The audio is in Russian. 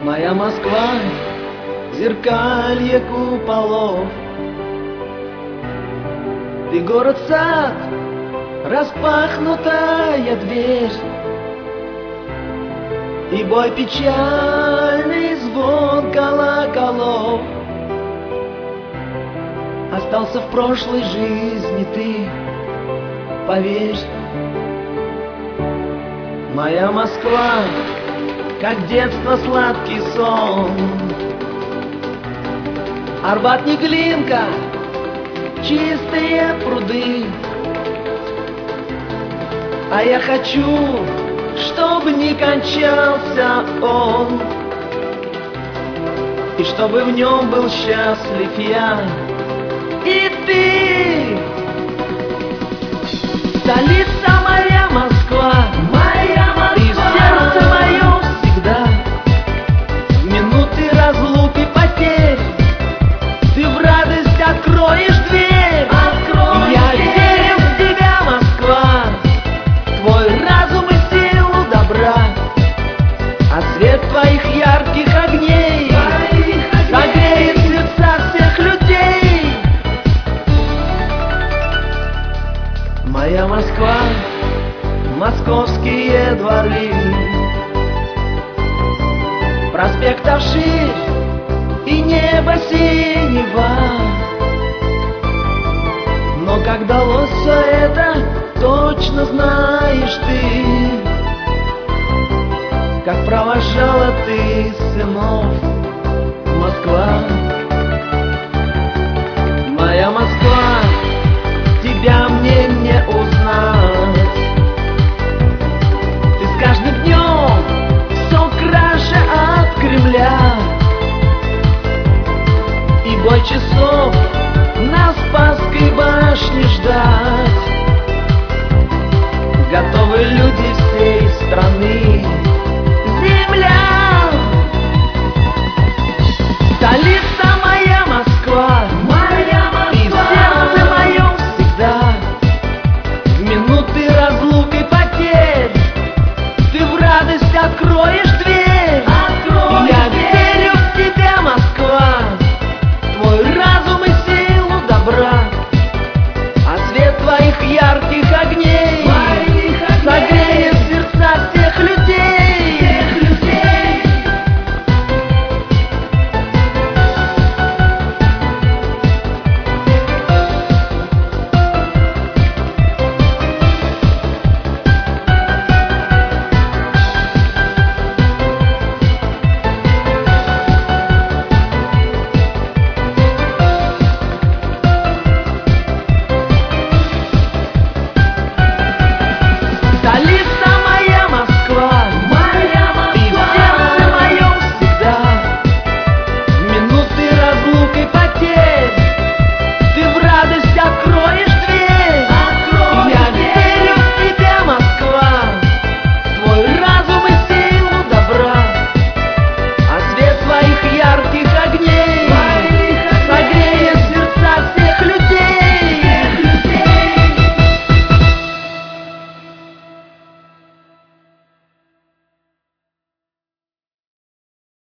Моя Москва, зеркалье куполов. Ты город-сад, распахнутая дверь, и бой печальный, звон колоколов. Остался в прошлой жизни ты, поверь. Моя Москва, как детство сладкий сон. Арбат не глинка, чистые пруды. А я хочу, чтобы не кончался он, и чтобы в нем был счастлив я и ты. Столица моя Москва, ты в сердце моем всегда. В минуты разлуки потерь ты в радость откроешь дверь. Я верю в тебя, Москва, твой разум и силу добра, а свет твоих ярких огней согреет сердца всех людей. Моя Москва, московские дворы, проспектов ширь и небо синева. Но как далось все это, точно знаешь ты, как провожала ты сынов Москва. Моя Москва, тебя мне не узнать. Ты с каждым днем все краше от Кремля, и бой часов на Спасской башне ждать готовы люди всей страны. Земля, столица моя Москва, ты в сердце моем всегда. В минуты разлук и потерь ты в радость откроешь